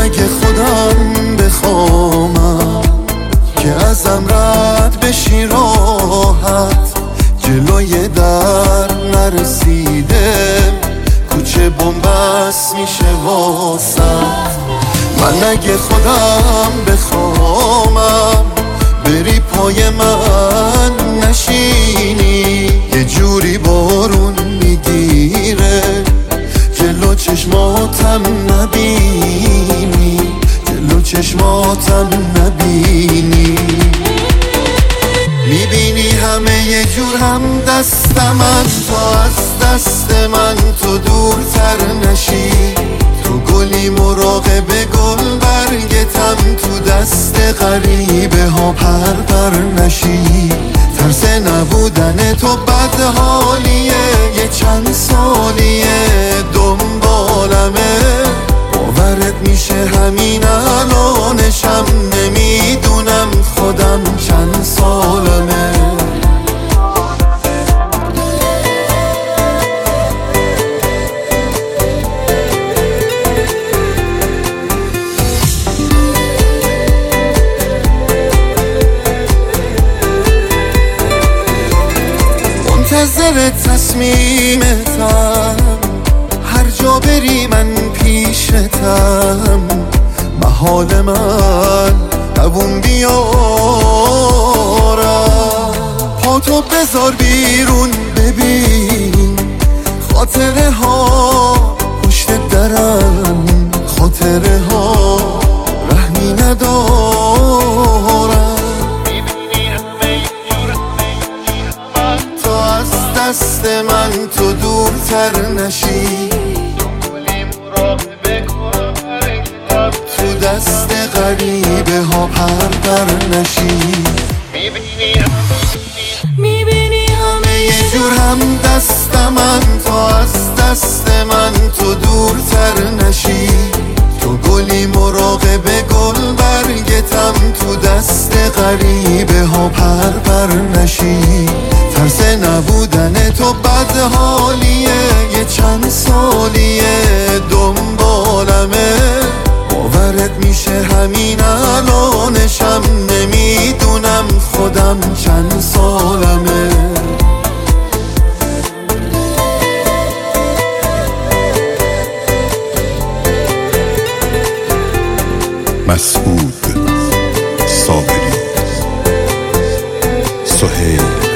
اگه خودم بخوامم که ازم رد بشی راحت، جلوی در نرسیده کوچه بنبست میشه واسم. من اگه خودم بخوامم بری پای من نشینی، یه جوری بارون میگیره جلو چشماتم نبینی، جلو چشماتم نبینی. میبینی همه یه جور هم دستم از تو، از دست من تو دورتر نشی. تو گلی مراقب گل برگتم، تو دست غریبه ها پر نشی. ترس نبودن تو بد حالیه، یه چند سالیه دنبالمه. باورت میشه همین الانشم نمیدونم خودم چند سالمه. منتظر تصمیمتم، هر جا بری من پیشتم. محال من دووم بیارم، پاتو بذار بیرون ببین خاطره ها پشت درم، خاطره ها رحمی ندارم. دست من تو دورتر نشی، تو دست غریبه ها پر نشی. میبینی همه یه جور هم دست من، تو از دست من تو دورتر نشی. تو گلی مراقب گل برگتم، تو دست غریبه ها پر نشی. ترس نبودن تو بد حالیه، یه چند سالیه دنبالمه. باورت میشه همین الانشم نمیدونم خودم چند سالمه. مسعود صابری، سهیل